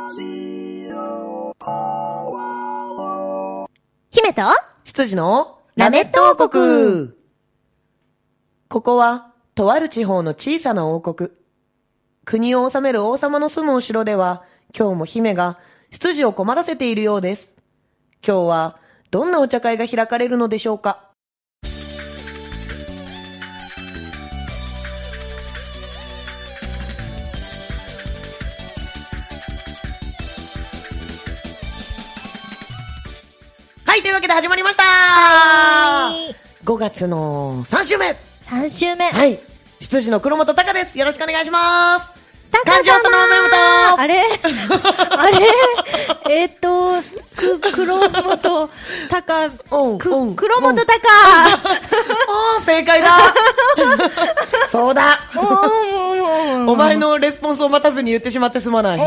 姫と羊のラメット王国。ここはとある地方の小さな王国。国を治める王様の住むお城では、今日も姫が羊を困らせているようです。今日はどんなお茶会が開かれるのでしょうか。はい、というわけで始まりました。5月の3週目。 3週目。 はい。羊の黒本隆です。よろしくお願いします。 感情そのまま読むと。あれ黒本隆。黒本隆。 正解だ。そうだ。お前のレスポンスを待たずに言ってしまってすまない。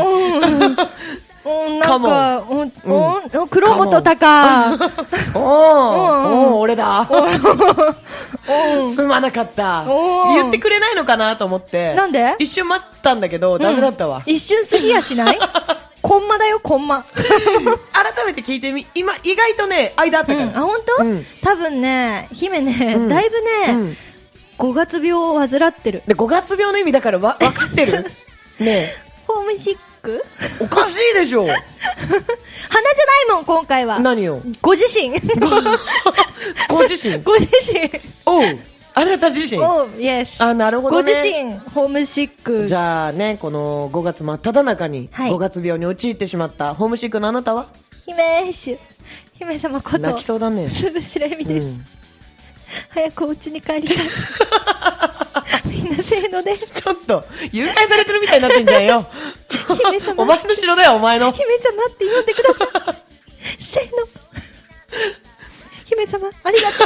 なんか、黒本隆。 俺だ。すまなかった。言ってくれないのかなと思って。 なんで？ 一瞬待ったんだけど、ダメだったわ。 一瞬過ぎやしない？コンマだよ、コンマ。 改めて聞いてみ、今、意外とね、間あったから。 あ、本当？多分ね、姫ね、だいぶね、5月病を患ってる。 で、5月病の意味だから分かってる？ねえ。 ホームシック？ おかしいでしょ。 鼻じゃないもん、今回は。 何よ。 ご自身。 ご自身。 ご自身。 おう。あなた自身。 おう、イエス。 あ、なるほどね。 ご自身、ホームシック。 じゃあね、この5月真っ只中に、5月病に陥ってしまったホームシックのあなたは？ 姫様こと。 泣きそうだね。 すぶしれみです。早くお家に帰りたい。みんなせーので。 ちょっと、誘拐されてるみたいになってんじゃんよ。 姫様。 お前の城だよ、お前の。 姫様って呼んでください。せーの。姫様、ありがとう。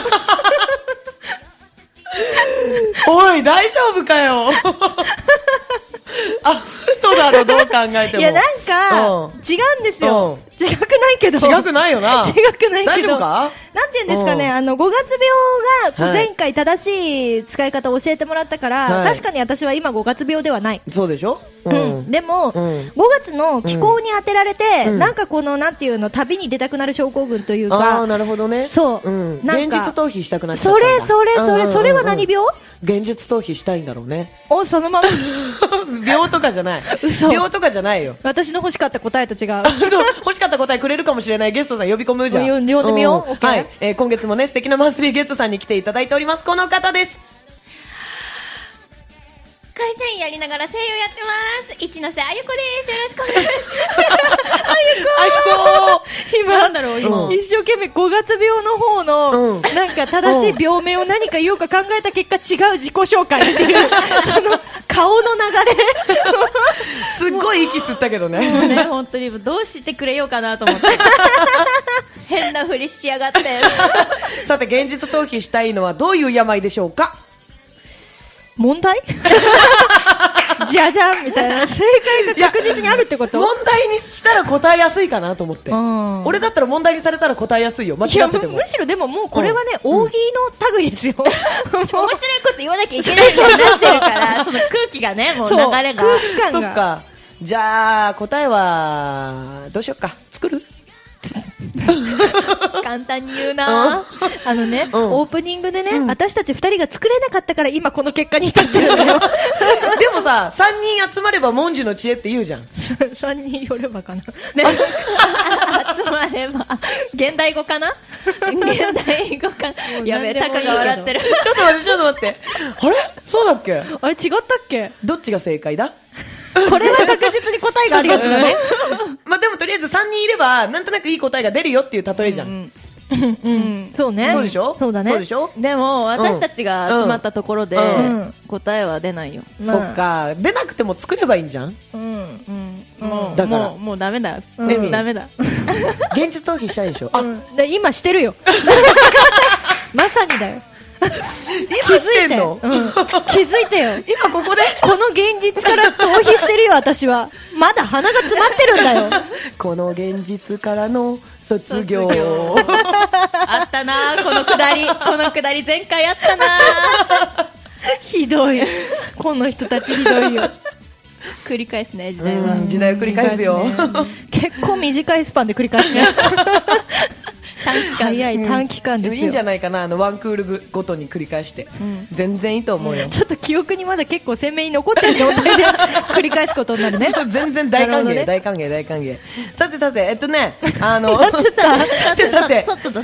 おい、大丈夫かよ。あ、嘘だろ、どう考えても。 いや、なんか、違うんですよ。違くないけど。 違くないよな。 違くないけど。 大丈夫か？ なんて言うんですかね、5月病が前回正しい使い方を教えてもらったから、確かに私は今5月病ではない。 そうでしょ？ でも、5月の気候に当てられて、なんかこの、なんていうの、旅に出たくなる症候群というか。 ああ、なるほどね。 そう。 現実逃避したくなっちゃったんだ。 それは何病？ 現実逃避したいんだろうね。 そのまま。 病とかじゃない。病とかじゃないよ。 私の欲しかった答えと違う。 そう、欲しかった答えくれるかもしれないゲストさん呼び込むじゃん。 呼んでみよう。 はい。今月もね、素敵なマンスリーゲストさんに来ていただいております。この方です。 会社員やりながら声優やってます。一ノ瀬あゆこです。よろしくお願いします。 あゆこ今、なんだろう、一生懸命5月病の方の、なんか正しい病名を何か言おうか考えた結果違う自己紹介っていう、その顔の流れ。 すっごい息吸ったけどね。 ね、本当にどうしてくれようかなと思って。変なふりしやがって。 さて、現実逃避したいのはどういう病でしょうか？ 問題じゃじゃんみたいな正解が確実にあるってこと？ 問題にしたら答えやすいかなと思って。俺だったら問題にされたら答えやすいよ。間違ってても。 むしろでももうこれはね、大喜利の類ですよ。 面白いこと言わなきゃいけないみたいになってるから、その空気がね、もう流れが。 空気感が。 そっか。じゃあ、答えは、どうしよっか。作る？ 簡単に言うな。 オープニングでね、私たち2人が作れなかったから今この結果に至ってるんだよ。 でもさ、3人集まれば文殊の知恵って言うじゃん。 3人寄ればかな。 集まれば。現代語かな？現代語かな。やべえ、タカが笑ってる。 ちょっと待って。あれ？そうだっけ？ あれ違ったっけ？ どっちが正解だ？ これは確実に答えがあるやつだね。 まあでもとりあえず3人いればなんとなくいい答えが出るよっていう例えじゃん。 そうね。 そうでしょ？ そうだね。 そうでしょ？ でも私たちが集まったところで答えは出ないよ。 そっか。出なくても作ればいいんじゃん。だからもうダメだ。 ダメだ。 現実逃避したいでしょ。 今してるよ。まさにだよ。 今してんの？ 気づいてよ。 今ここでこの現実から逃避してるよ、私は。まだ鼻が詰まってるんだよ。 この現実からの卒業。 あったな、このくだり前回あったな。 ひどい。この人たちひどいよ。 繰り返すね、時代は。 時代を繰り返すよ。 結構短いスパンで繰り返すね。 短期間。 早い短期間ですよ。 いいんじゃないかな、ワンクールごとに繰り返して。全然いいと思うよ。 ちょっと記憶にまだ結構鮮明に残ってる状態で繰り返すことになるね。 全然大歓迎、大歓迎、大歓迎。さてさて、さて、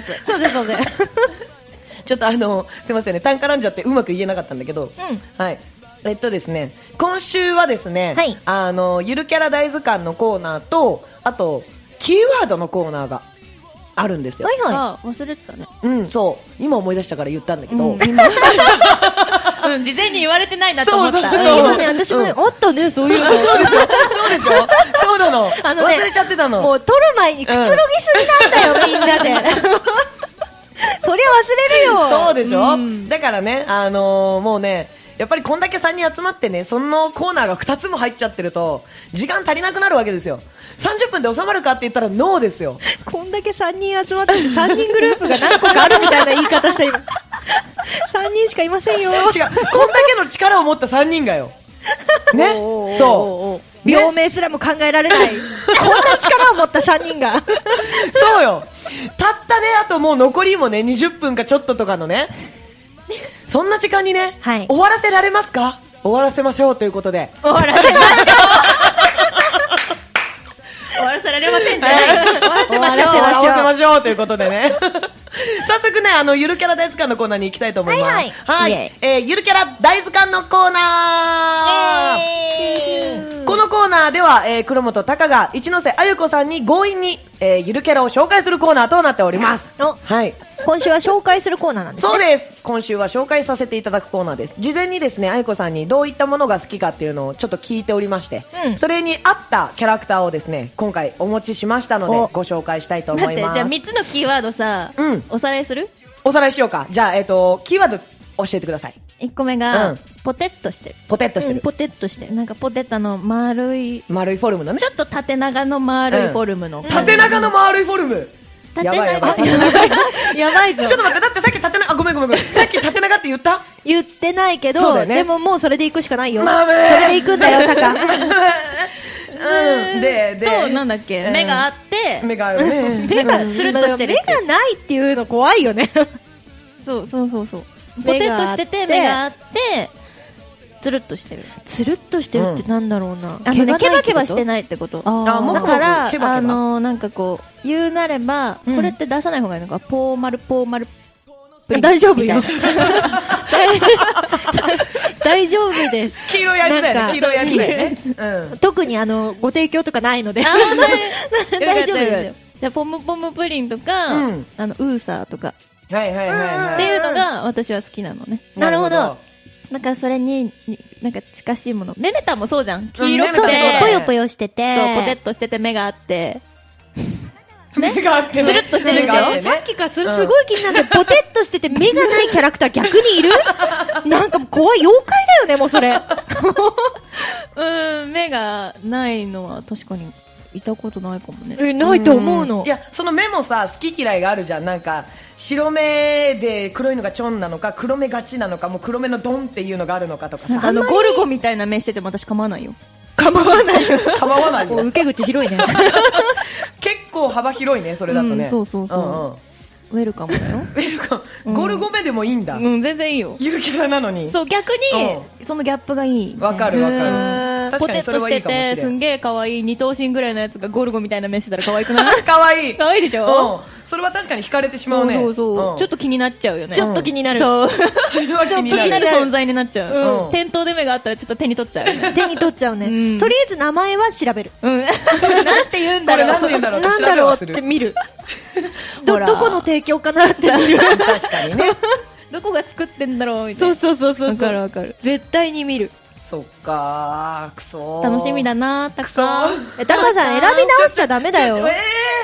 ちょっとすいませんね、単絡んじゃってうまく言えなかったんだけど、はい。ですね、今週はですね、ゆるキャラ大図鑑のコーナーと、あと、キーワードのコーナーがあるんですよ。 あ、忘れてたね。 そう。今思い出したから言ったんだけど。 事前に言われてないなと思った。 今ね、私もね、あったね、そういうの。 そうでしょそうなの。忘れちゃってたの。 もう撮る前にくつろぎすぎなんだよ、みんなで。そりゃ忘れるよ。 そうでしょだからね、もうね、やっぱりこんだけ3人集まってね、そのコーナーが2つも入っちゃってると、時間足りなくなるわけですよ。30分で収まるかって言ったらノーですよ。 こんだけ3人集まってて3人グループが何個かあるみたいな言い方した今。3人しかいませんよ。 違う、こんだけの力を持った3人がよ。ね、そう。 病名すらも考えられない。こんな力を持った3人が。 そうよ。たったね、あともう残りもね、20分かちょっととかのね、そんな時間にね、終わらせられますか？終わらせましょうということで。 終わらせましょう。終わらせられませんじゃない。終わらせましょう。 終わらせましょうということでね。早速ね、ゆるキャラ大図鑑のコーナーに行きたいと思います。はい。ゆるキャラ大図鑑のコーナー。このコーナーでは、黒本隆が一ノ瀬あゆ子さんに強引に、ゆるキャラを紹介するコーナーとなっております。はい。 今週は紹介するコーナーなんですね。 そうです。今週は紹介させていただくコーナーです。事前にですね、あゆこさんにどういったものが好きかっていうのをちょっと聞いておりまして、それに合ったキャラクターをですね、今回お持ちしましたので、ご紹介したいと思います。 じゃあ3つのキーワードさ、おさらいする？ おさらいしようか。じゃあ、キーワード教えてください。 1個目が、ポテッとしてる。 ポテッとしてる。 ポテッとしてる。 なんかポテトの丸いフォルムのね。 ちょっと縦長の丸いフォルムの。 縦長の丸いフォルム。やばいやばい。 やばいぞ。 ちょっと待って、だってさっき縦長、ごめん。さっき縦長って言った？ 言ってないけど、でももうそれで行くしかないよ。それで行くんだよ、タカ。 そう、なんだっけ、目があって、 目があるね。 目がつるっとしてる。 目がないっていうの怖いよね。 そう。ポテッとしてて、目があって、つるっとしてる。 つるっとしてるってなんだろうな。 ケバケバしてないってこと。だから、なんかこう、言うなれば、これって出さない方がいいのか、ポーマル。 大丈夫よ。大丈夫です。 黄色いやつだよね。黄色いやつだよね。 特にご提供とかないので。大丈夫ですよ。 じゃポムポムプリンとか、ウーサーとか。 はい。っていうのが私は好きなのね。 なるほど。 なんかそれに、なんか近しいもの。メメタもそうじゃん。黄色くて。 ぽよぽよしてて。 そう、ポテッとしてて目があって。 目があって。 つるっとしてるでしょ？ さっきからそれすごい気になって、ポテッとしてて目がないキャラクター逆にいる？なんか怖い妖怪だよね、もうそれ。 目がないのは確かに。いたことないかもね。 ないと思うの。 いや、その目もさ、好き嫌いがあるじゃん。なんか、白目で黒いのがチョンなのか、黒目がちなのか、もう黒目のドンっていうのがあるのかとかさ。 ゴルゴみたいな目してても私構わないよ。 構わないよ。構わないよ。 受け口広いね。 結構幅広いね、それだとね。 そう。ウェルカムだよ。 ウェルカム。ゴルゴ目でもいいんだ。 全然いいよ。 ゆるキャラなのに。 そう、逆に、そのギャップがいい。 わかる。 ポテッとしてて、すんげえ可愛い二頭身ぐらいのやつがゴルゴみたいな目してたら可愛くない？ 可愛い。 可愛いでしょ？ それは確かに惹かれてしまうね。 そう。ちょっと気になっちゃうよね。 ちょっと気になる。 そう。 それは気になる存在になっちゃう。店頭で目があったらちょっと手に取っちゃう。 手に取っちゃうね。とりあえず名前は調べる。 なんて言うんだろう。 なんだろうって見る。どこの提供かなって見る。 確かにね。 どこが作ってんだろうみたいな。 そう。 わかる。 絶対に見る。 そっかー、くそー。 楽しみだなー、たくさん。 タカさん選び直しちゃダメだよ。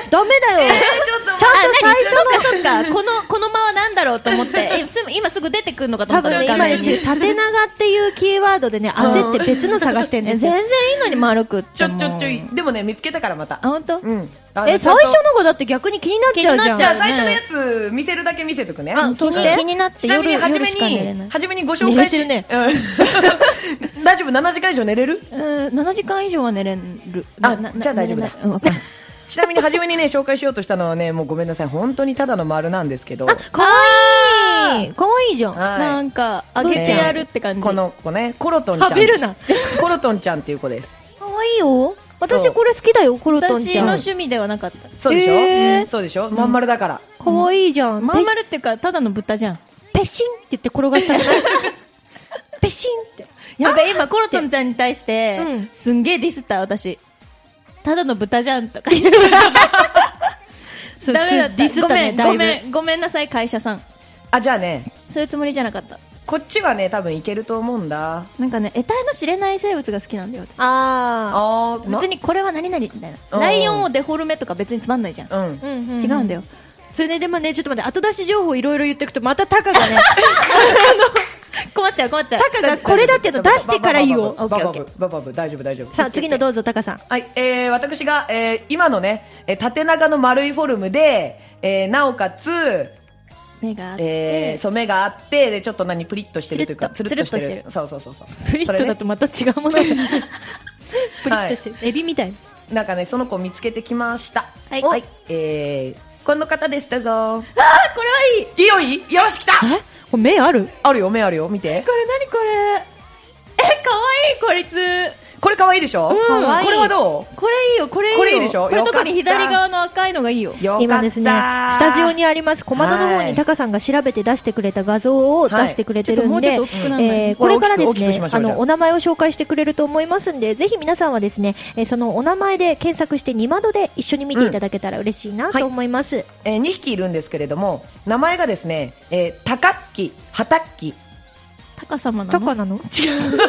ダメだよ。ちゃんと最初の。 そっか。この間はなんだろうと思って、今すぐ出てくるのかと思ったら、 多分ね、今ね、縦長っていうキーワードでね、焦って別の探してんですよ。 全然いいのに丸くっても。 でもね、見つけたからまた。 あ、本当？ うん。 最初のがだって逆に気になっちゃうじゃん。 じゃあ最初のやつ見せるだけ見せとくね。 そうして。 気になって。 ちなみに初めにご紹介してね。大丈夫？7時間以上寝れる ？7時間以上は寝れる。 じゃあ大丈夫だ。ちなみに初めにね紹介しようとしたのはね、もうごめんなさい、本当にただの丸なんですけど。 かわいい。かわいいじゃん。 なんかあげてやるって感じ。 この子ね、コロトンちゃん。 食べるな。 コロトンちゃんっていう子です。 かわいいよ。私これ好きだよ、コロトンちゃん。 私の趣味ではなかった。 そうでしょ？そうでしょ？まん丸だから。 かわいいじゃん。 まん丸っていうかただの豚じゃん。 ペシンって言って転がしたくない？ペシンって。 やべ、今コロトンちゃんに対してすんげえディスった私。ただの豚じゃんとか言って。ダメだった。ディスったね。ごめんなさい会社さん。 じゃあね。 そういうつもりじゃなかった。 こっちはね多分いけると思うんだ。 なんかね、得体の知れない生物が好きなんだよ私。別にこれは何々みたいな。ライオンをデフォルメとか別につまんないじゃん。違うんだよ。 それね、でもね、ちょっと待って、後出し情報いろいろ言っていくとまたタカがね困っちゃう。タカがこれだけど出してから言おう。 ババブ大丈夫。 さあ次のどうぞタカさん。 はい、私が、今のね縦長の丸いフォルムで、なおかつ目があって、 そう目があってでちょっとプリッとしてるというかつるっとしてる。そうプリッとだとまた違うものだ。プリッとしてるエビみたいなんかね、その子見つけてきました。 はい、 この方です。どうぞ。 これはいいよし来た。 これ目あるよ見て。 これ何これ。かわいいこいつ。 これ可愛いでしょ。これはどう？ これいいよ。これいいでしょ。これ特に左側の赤いのがいいよ。 今ですね、スタジオにあります小窓の方にタカさんが調べて出してくれた画像を出してくれてるんで、これからですね、お名前を紹介してくれると思いますんで、ぜひ皆さんはですね、そのお名前で検索して2窓で一緒に見ていただけたら嬉しいなと思います。 2匹いるんですけれども、名前がですね、高木、畑木。 タカ様なの？ タカなの？ 違う。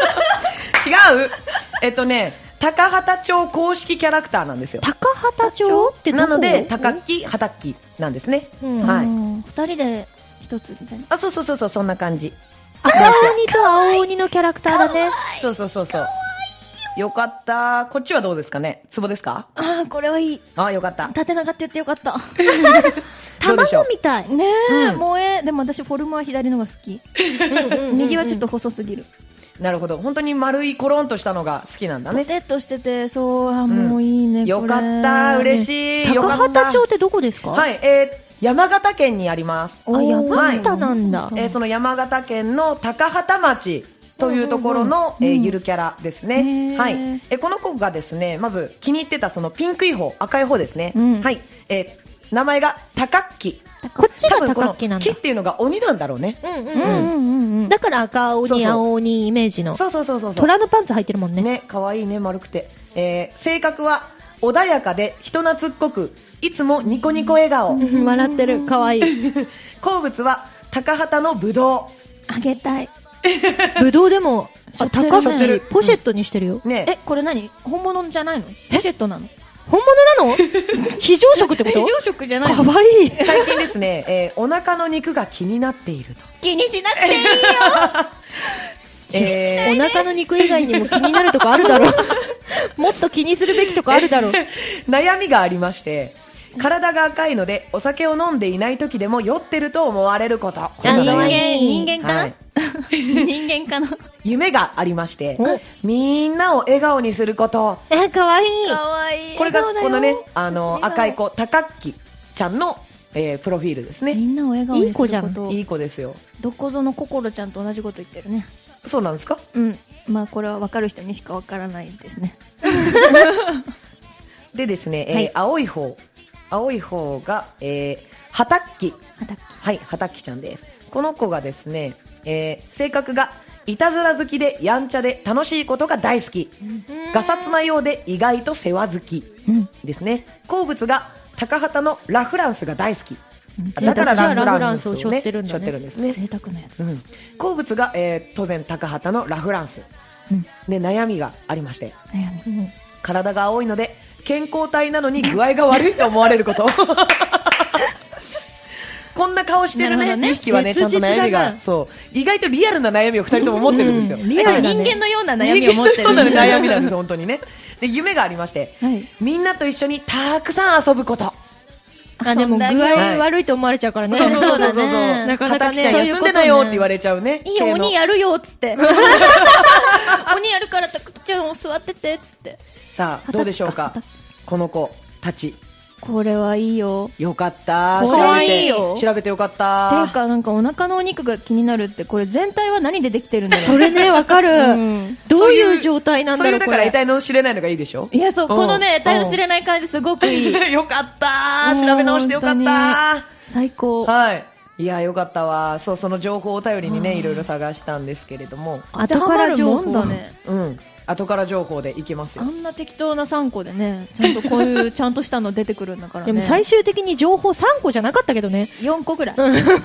高畑町公式キャラクターなんですよ。 高畑町ってどこ？ なので高木畑木なんですね。はい。 2人で1つみたいな。 そうそんな感じ。 赤鬼と青鬼のキャラクターだね。 そうよかった。こっちはどうですかね？ツボですか？ これはいい。 よかった。 縦長って言ってよかった。 卵みたいねえ。でも私フォルムは左のが好き。右はちょっと細すぎる。 なるほど。本当に丸いコロンとしたのが好きなんだね。 ポテッとしてて、もういいね。 よかった。嬉しい。 高畑町ってどこですか？ はい。山形県にあります。 山形なんだ。 その山形県の高畑町というところのゆるキャラですね。はい。この子がですね、まず気に入ってたそのピンクい方、赤い方ですね。はい。名前が高木。 こっちが高木なんだ。 木っていうのが鬼なんだろうね。 だから赤鬼、青鬼イメージの。 そう。 虎のパンツ履いてるもんね。 ね、可愛いね、丸くて。性格は穏やかで人懐っこく、いつもニコニコ笑顔。 笑ってる、可愛い。 好物は高畑のぶどう。あげたい。 ぶどうでも、高木ポシェットにしてるよ。 ね。これ何？本物じゃないの？ポシェットなの？ 本物なの？非常食ってこと？ 非常食じゃない。 かわいい。 最近ですね、お腹の肉が気になっていると。 気にしなくていいよ。 お腹の肉以外にも気になるとこあるだろう。もっと気にするべきとこあるだろう。 悩みがありまして、体が赤いのでお酒を飲んでいない時でも酔ってると思われること。 人間かな？人間かな？ 夢がありまして、みんなを笑顔にすること。 かわいい。 これがこのね、赤い子高木ちゃんの、プロフィールですね。 みんなを笑顔にすること。 いい子じゃん。 いい子ですよ。 どこぞの心ちゃんと同じこと言ってるね。 そうなんですか？ まあこれは分かる人にしか分からないですね。 でですね、青い方が、畑木。はい、畑木ちゃんです。この子がですね、性格がいたずら好きでやんちゃで楽しいことが大好き。ガサツなようで意外と世話好きですね。好物が高畑のラフランスが大好き。だからラフランスを背負ってるんですね。 贅沢なやつ。 好物が、当然高畑のラフランス。で悩みがありまして、体が青いので健康体なのに具合が悪いと思われることこんな顔してるね、2匹はね、ちゃんと悩みが、そう、意外とリアルな悩みを2人とも持ってるんですよ。 リアルな人間のような悩みを持ってる。 人間のような悩みなんです、本当にね。で、夢がありまして、みんなと一緒にたくさん遊ぶこと。 でも具合悪いと思われちゃうからね。 そうだね。 なかなかね、 休んでたよって言われちゃうね。 いいよ、鬼やるよ、つって。鬼やるから、たくちゃんを座ってて、つって。 さあ、どうでしょうか、この子たち。 これはいいよ。 よかった。 これはいいよ。 調べてよかった。 ていうか、なんかお腹のお肉が気になるって、これ全体は何でできてるんだろう。 それね、わかる。どういう状態なんだろう。 そういうだから得体の知れないのがいいでしょ。 いや、そう、このね、得体の知れない感じすごくいい。 よかった。調べ直してよかった。 最高。 はい。いや、よかったわ。そう、その情報を頼りにね、いろいろ探したんですけれども。 後から情報だね。 うん。後から情報でいけますよ。 あんな適当な3個でね、ちゃんとこういうちゃんとしたの出てくるんだからね。 でも最終的に情報3個じゃなかったけどね。 4個ぐらい。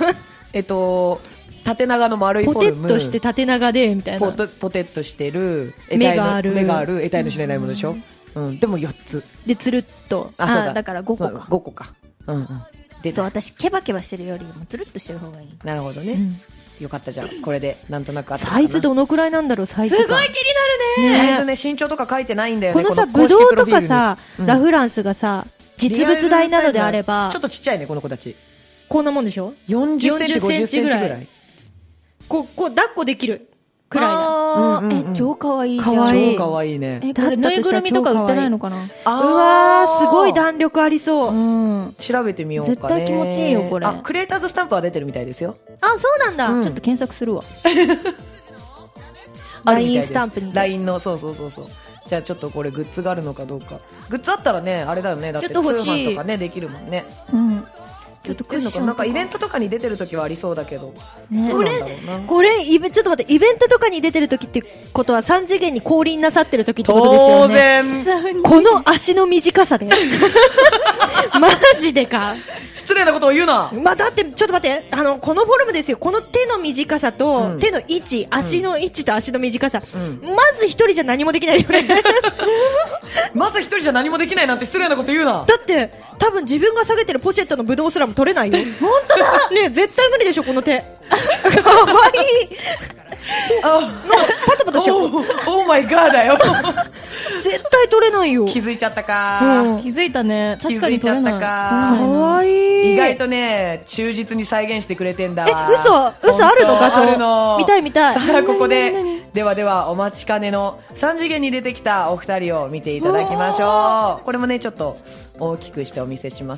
縦長の丸いフォルム。 ポテッとして縦長でみたいな。 ポテッとしてる。 目がある。 得体の知れないものでしょ。うん。でも4つ。 で、つるっと。 あ、そうだから5個か。 5個か。うんうん。 そう、私ケバケバしてるよりもつるっとしてる方がいい。 なるほどね。よかったじゃん。これでなんとなくサイズどのくらいなんだろう、サイズ。 すごい気になるね。 サイズね、身長とか書いてないんだよね。 このさ、ブドウとかさ、ラフランスがさ、実物大なのであれば。 ちょっとちっちゃいね、この子たち。 こんなもんでしょ ?40 センチ、50センチぐらい。 こう、抱っこできるくらいな。超かわいいじゃん。 超かわいいね。 これぬいぐるみとか売ってないのかな。 うわー、すごい弾力ありそう。 調べてみようかね。 絶対気持ちいいよ、これ。 クリエイターズスタンプは出てるみたいですよ。 あ、そうなんだ。 ちょっと検索するわ。 LINE スタンプに。 LINE の、そう。じゃあちょっとこれグッズがあるのかどうか。グッズあったらね、あれだよね。だって通販とかね、できるもんね。ちょっと来るのかなんかイベントとかに出てるときはありそうだけど。 これ、ちょっと待って、イベントとかに出てるときってことは3次元に降臨なさってるときってことですよね。当然。この足の短さで。マジでか。 失礼なことを言うな。 だって、ちょっと待って、このフォルムですよ。この手の短さと、手の位置、足の位置と足の短さ。まず一人じゃ何もできないよね。 まず一人じゃ何もできないなんて失礼なこと言うな。 だって、多分自分が下げてるポシェットのブドウすらも取れないよ。本当だね、絶対無理でしょ、この手。かわいい。パタパタしよう。 オーマイガーだよ。 絶対取れないよ。 気づいちゃったか。 気づいたね。確かに取れない。 かわいい。 意外とね、忠実に再現してくれてんだわ。 嘘あるの画像。 あるの。 見たい。 さあ、ここで、ではお待ちかねの3次元に出てきたお二人を見ていただきましょう。これもね、ちょっと大きくしてお見せします。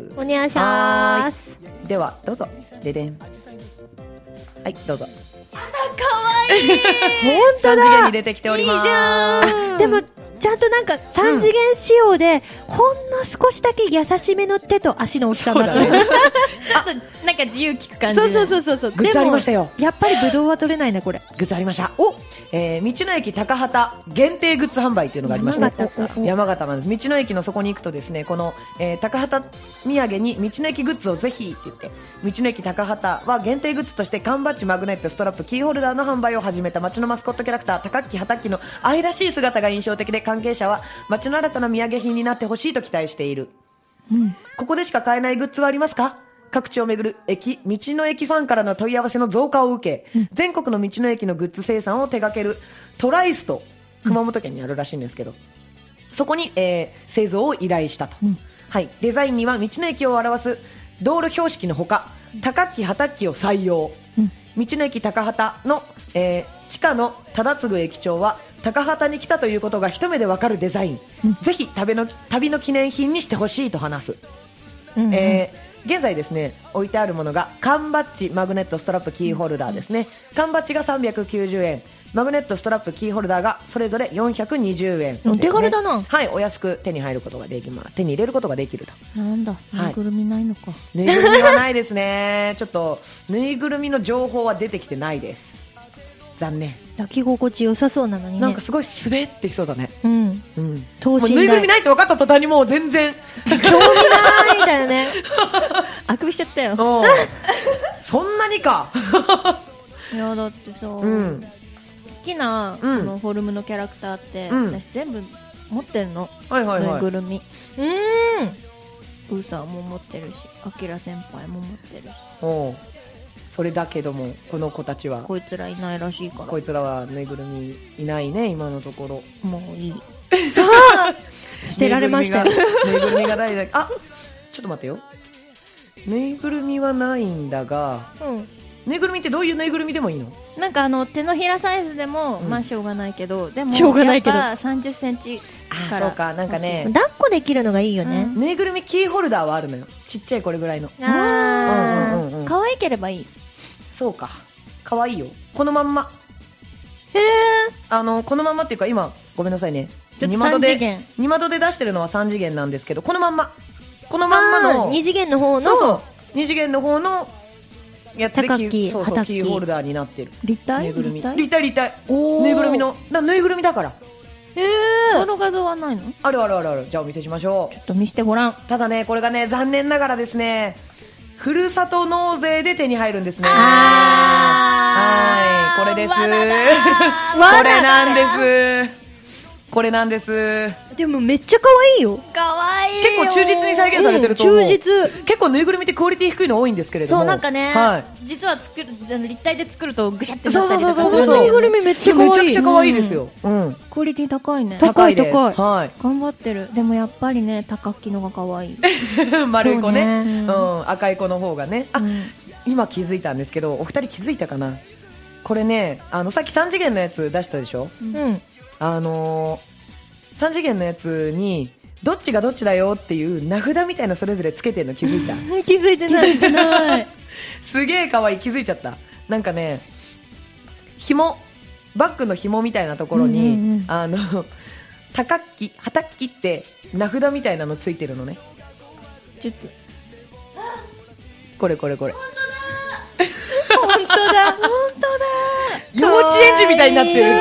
お願いします。 では、どうぞ。ででん。はい、どうぞ。 かわいい。 本当だ。 3次元に出てきております。 いいじゃん。 でも、ちゃんとなんか3次元仕様で、ほんの少しだけ優しめの手と足の大きさになってる。 ちょっとなんか自由聞く感じ。 そう。 グッズありましたよ。 やっぱりブドウは取れないね、これ。 グッズありました。道の駅高畑限定グッズ販売っていうのがありまして、山形なんです。道の駅のそこに行くとですね、この、高畑土産に道の駅グッズをぜひって言って、道の駅高畑は限定グッズとして缶バッジ、マグネット、ストラップ、キーホルダーの販売を始めた町のマスコットキャラクター高木畑の愛らしい姿が印象的で、関係者は町の新たな土産品になってほしいと期待している。ここでしか買えないグッズはありますか？各地を巡る道の駅ファンからの問い合わせの増加を受け、全国の道の駅のグッズ生産を手掛けるトライスト、熊本県にあるらしいんですけど、そこに、製造を依頼したと。はい、デザインには道の駅を表す道路標識のほか、高木畑を採用。道の駅高畑の、地下の忠次駅長は高畑に来たということが一目でわかるデザイン、ぜひ旅の記念品にしてほしいと話す。現在ですね、置いてあるものが缶バッジ、マグネット、ストラップ、キーホルダーですね。缶バッジが390円、マグネット、ストラップ、キーホルダーがそれぞれ420円、 お手軽だな。 はい、お安く手に入ることができます。手に入れることができると。 なんだ、ぬいぐるみないのか。 ぬいぐるみはないですね。ちょっとぬいぐるみの情報は出てきてないです。残念。 抱き心地良さそうなのにね。 なんかすごい滑ってしそうだね。 等身大。 ぬいぐるみないって分かった途端にもう全然興味ないみたいなね。 あくびしちゃったよ。 そんなにか。 いやだってさ、好きなそのフォルムのキャラクターって、私全部持ってるの。 はいはいはい。 ぬいぐるみ。ウーさんも持ってるし、アキラ先輩も持ってるし。 おう。それだけども、この子たちは。 こいつらいないらしいから。 こいつらはぬいぐるみいないね、今のところ。 もういい。 捨てられましたよ。 ぬいぐるみがないだけ。あ、ちょっと待ってよ。ぬいぐるみはないんだが、ぬいぐるみってどういうぬいぐるみでもいいの？ なんか手のひらサイズでも、まあしょうがないけど、でもしょうがないけどやっぱ30センチから。 そうか、なんかね、 抱っこできるのがいいよね。 ぬいぐるみキーホルダーはあるのよ。ちっちゃいこれぐらいの。 可愛ければいい。 そうか、可愛いよ。このまんま。 へー。このまんまっていうか、今ごめんなさいね。 2窓で出してるのは3次元なんですけど、このまんまの 2次元の方の、 そう2次元の方のやつでキキーホルダーになってる。 立体？ ぬいぐるみ。立体。ぬいぐるみのぬいぐるみだから。 その画像はないの？ ある。じゃあお見せしましょう。 ちょっと見せてごらん。 ただね、これがね、残念ながらですね、ふるさと納税で手に入るんですね。はい、これです。これなんです。 でもめっちゃ可愛いよ。 可愛い。 結構忠実に再現されてると思う。 忠実。 結構ぬいぐるみってクオリティ低いの多いんですけれども。 そう、なんかね、実は立体で作るとぐしゃってなったりとかする。 このぬいぐるみめっちゃ可愛い。 めちゃくちゃ可愛いですよ。 クオリティ高いね。 高い。 はい。 頑張ってる。でもやっぱりね、高木のが可愛い。 丸い子ね。赤い子の方がね。あ、今気づいたんですけど、お二人気づいたかな？これね、さっき3次元のやつ出したでしょ？3次元のやつにどっちがどっちだよっていう名札みたいなそれぞれつけてるの気づいた？ 気づいてない。 すげえ可愛い。気づいちゃった。なんかね、バッグの紐みたいなところに、高木って名札みたいなのついてるのね。 ちょっとこれ本当だ。 幼稚園児みたいになってるって。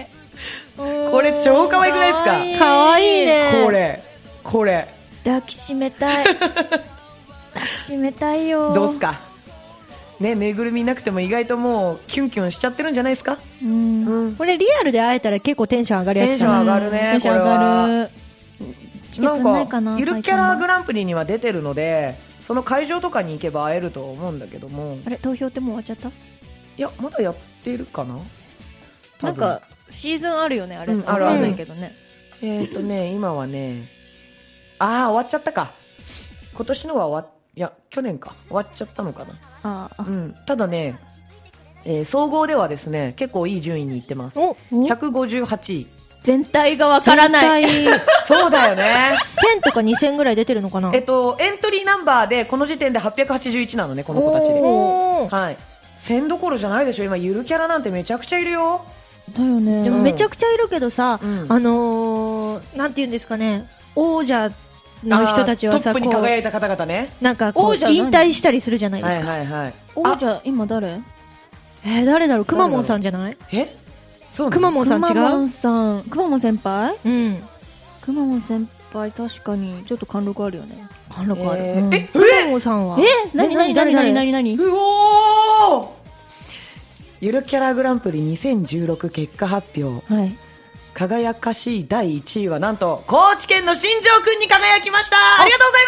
これ超可愛くないですか？ 可愛いね。 これ抱きしめたい。抱きしめたいよ。 どうすかね。ぬいぐるみなくても意外ともうキュンキュンしちゃってるんじゃないですか？ これリアルで会えたら結構テンション上がるやつ。 テンション上がるね。 テンション上がる。 なんかゆるキャラグランプリには出てるので、その会場とかに行けば会えると思うんだけども。 あれ、投票ってもう終わっちゃった？ いや、まだやってるかな。 なんかシーズンあるよね、あれ。 あるあるけどね。 今はね、終わっちゃったか。今年のは去年か。終わっちゃったのかな。ただね、総合ではですね、結構いい順位にいってます。158位。 全体がわからない。 そうだよね。 1000とか2000ぐらい出てるのかな。 エントリーナンバーでこの時点で881なのね、この子たちで。はい。1000どころじゃないでしょ。今ゆるキャラなんてめちゃくちゃいるよ。 だよね。 でもめちゃくちゃいるけどさ、なんていうんですかね、王者の人たちはさ、 トップに輝いた方々ね。 なんかこう引退したりするじゃないですか。 王者今誰？ 誰だろう。くまモンさんじゃない？ そうなの？ くまモンさん違う？ くまモン先輩？くまモン先輩確かにちょっと貫禄あるよね。 貫禄ある。くまモンさんは？ 何？ うおー！ゆるキャラグランプリ2016結果発表。輝かしい第1位はなんと高知県の新庄くんに輝きました。ありがとうございます。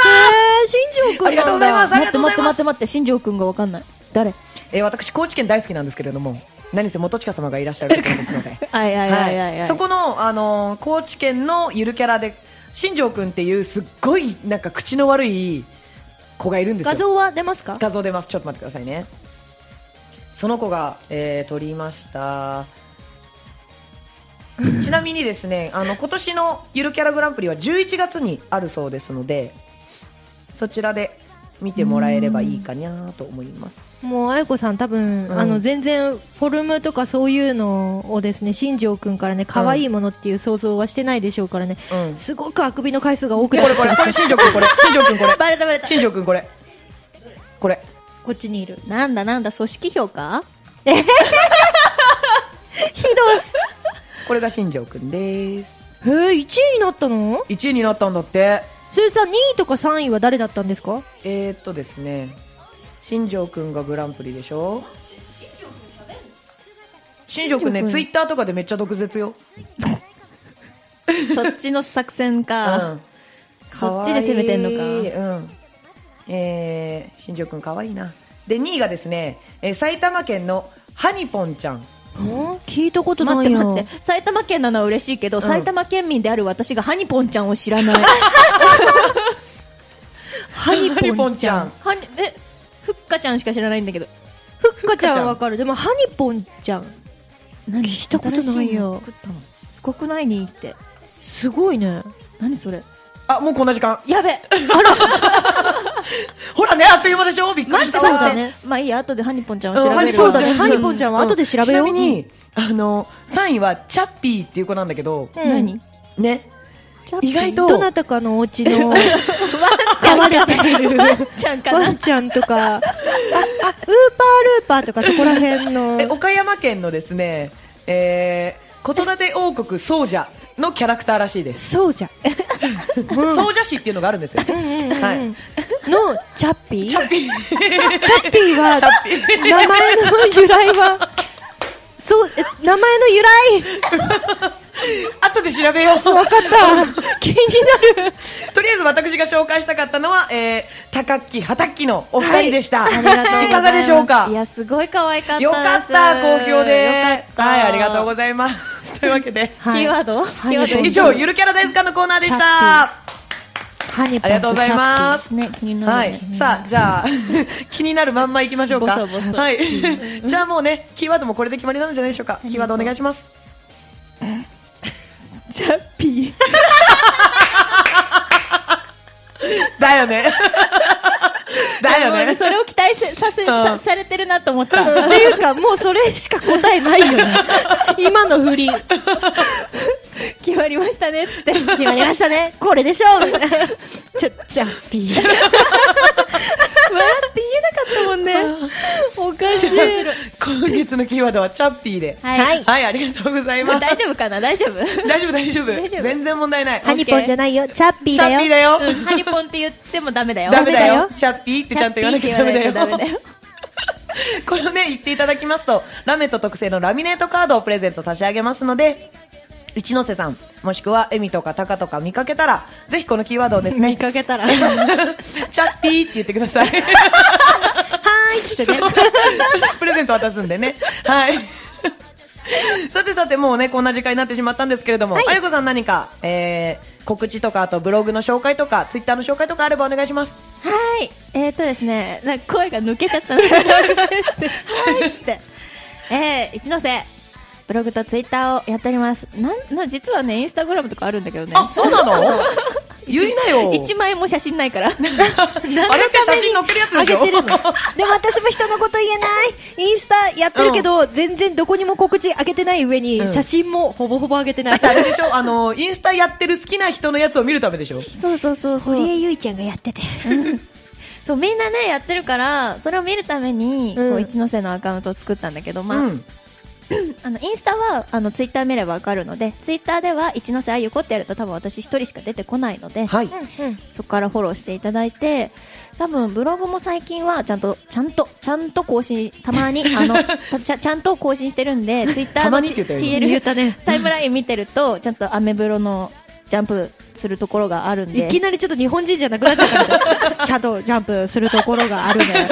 新庄くん。 ありがとうございます。 待って、新庄くんがわかんない。誰？ 私高知県大好きなんですけれども、何せ元親様がいらっしゃるところですので。そこの高知県のゆるキャラで新庄くんっていうすっごいなんか口の悪い子がいるんですよ。 画像は出ますか？ 画像出ます。ちょっと待ってくださいね。その子が、撮りました。ちなみにですね、今年のゆるキャラグランプリは11月にあるそうですので、そちらで見てもらえればいいかなと思います。 もうあやこさん多分、全然フォルムとかそういうのをですね、新庄くんからね、可愛いものっていう想像はしてないでしょうからね、すごくあくびの回数が多くなってます。 これ新庄くんこれバレた新庄くんこれこっちにいる。 なんだ組織評価？ ひどし。 これが新庄くんです。 1位になったの ？1位になったんだって。 それさ、2位とか3位は誰だったんですか？ ですね、新庄くんがグランプリでしょ。新庄くんね、ツイッターとかでめっちゃ毒舌よ。 そっちの作戦か。そっちで攻めてんのか。 新庄くんかわいいな。で、2位がですね、埼玉県のハニポンちゃん。 聞いたことないよ。 待って。埼玉県なのは嬉しいけど、埼玉県民である私がハニポンちゃんを知らない。 ハニポンちゃん。 ふっかちゃんしか知らないんだけど。 ふっかちゃんはわかる。でもハニポンちゃん。聞いたことないよ。 すごくない？2位って。 すごいね。 何それ。 もうこんな時間。 やべ。 あら。ほらね、あっという間でしょ。びっくりした。 そうだね。 まあいいや、後でハニポンちゃんを調べる。 そうだね。ハニポンちゃんは後で調べよう。 ちなみに、3位はチャッピーっていう子なんだけど。 何？ ね。意外と。 どなたかのお家の、飼われているワンちゃんとか、ウーパールーパーとかそこら辺の。 岡山県のですね、子育て王国総社のキャラクターらしいです。 総社。 総社市っていうのがあるんですよ。はい。 のチャッピー。 チャッピーは、名前の由来は、名前の由来後で調べよう。 わかった。気になる。 とりあえず私が紹介したかったのは、高木、畑木のお二人でした。 ありがとうございます。 いかがでしょうか？ いや、すごい可愛かったです。 よかった、好評で。 よかった。 はい、ありがとうございます。というわけで、 キーワード以上、ゆるキャラ大図鑑のコーナーでした。ありがとうございます。 ね、気になる。 はい。さあ、じゃあ、気になるまんまいきましょうか。はい。じゃあもうね、キーワードもこれで決まりなんじゃないでしょうか。キーワードお願いします。 チャッピー。 だよね。だよね。 それを期待されてるなと思った。 っていうか、もうそれしか答えないよね。今の振り。 決まりましたねって。 決まりましたね。これでしょみたいな。チャッピー。 笑って言えなかったもんね。おかしい。 今月のキーワードはチャッピーで。 はい。 はい、ありがとうございます。 大丈夫かな？大丈夫？ 大丈夫。全然問題ない。 ハニポンじゃないよ。チャッピーだよ。 チャッピーだよ。 ハニポンって言ってもダメだよ。 ダメだよ。チャッピーってちゃんと言わなきゃダメだよ。これをね、言っていただきますと、ラメット特製のラミネートカードをプレゼント差し上げますので、一ノ瀬さん、もしくはエミとかタカとか見かけたら、ぜひこのキーワードをですね、 見かけたら、 チャッピーって言ってください。はーいってね。 そしてプレゼント渡すんでね。はい。さてもうね、こんな時間になってしまったんですけれども、あゆこさん何か、告知とか、あとブログの紹介とか、ツイッターの紹介とかあればお願いします。 はい。ですね、なんか声が抜けちゃったの。はいって。一ノ瀬。ブログとツイッターをやっております。実はね、インスタグラムとかあるんだけどね。 あ、そうなの？言いなよ。 1枚も写真ないから。あれって写真載っけるやつでしょ？ でも私も人のこと言えない。インスタやってるけど、全然どこにも告知上げてない上に、写真もほぼほぼ上げてない。 あれでしょ？インスタやってる好きな人のやつを見るためでしょ？ そう。 堀江由衣ちゃんがやってて。 そう、みんなね、やってるから、それを見るために、一ノ瀬のアカウントを作ったんだけど、インスタはツイッター見ればわかるので、ツイッターでは一ノ瀬あゆこってやると多分私一人しか出てこないので、そこからフォローしていただいて、多分ブログも最近はちゃんと更新、たまにちゃんと更新してるんで、ツイッターの TL タイムライン見てるとちゃんとアメブロのジャンプするところがあるんで、 いきなりちょっと日本人じゃなくなっちゃったからちゃんとジャンプするところがあるんで。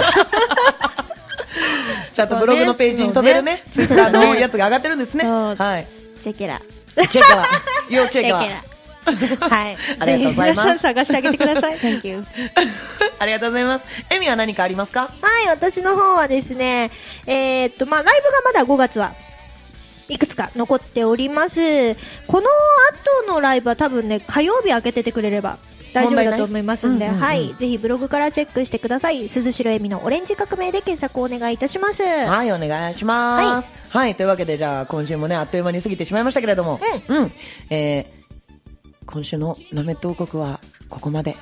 ちゃんとブログのページに飛べるね、ツイッターのやつが上がってるんですね。はい。 チェケラ。 要チェケラ。 はい。 ありがとうございます。 皆さん探してあげてください。 Thank you。 ありがとうございます。エミは何かありますか？ はい、私の方はですね、ライブがまだ5月はいくつか残っております。この後のライブは多分ね、火曜日開けててくれれば大丈夫だと思いますんで、はい、ぜひブログからチェックしてください。鈴代恵美のオレンジ革命で検索をお願いいたします。 はい、お願いします。はい、というわけでじゃあ今週もね、あっという間に過ぎてしまいましたけれども、今週のラメット王国はここまで。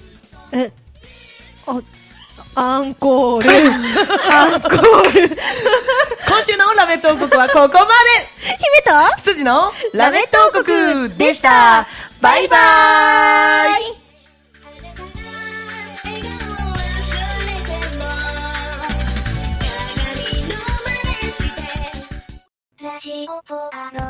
アンコールアンコール今週のラメット王国はここまで。 姫と羊のラメット王国でした。バイバーイ。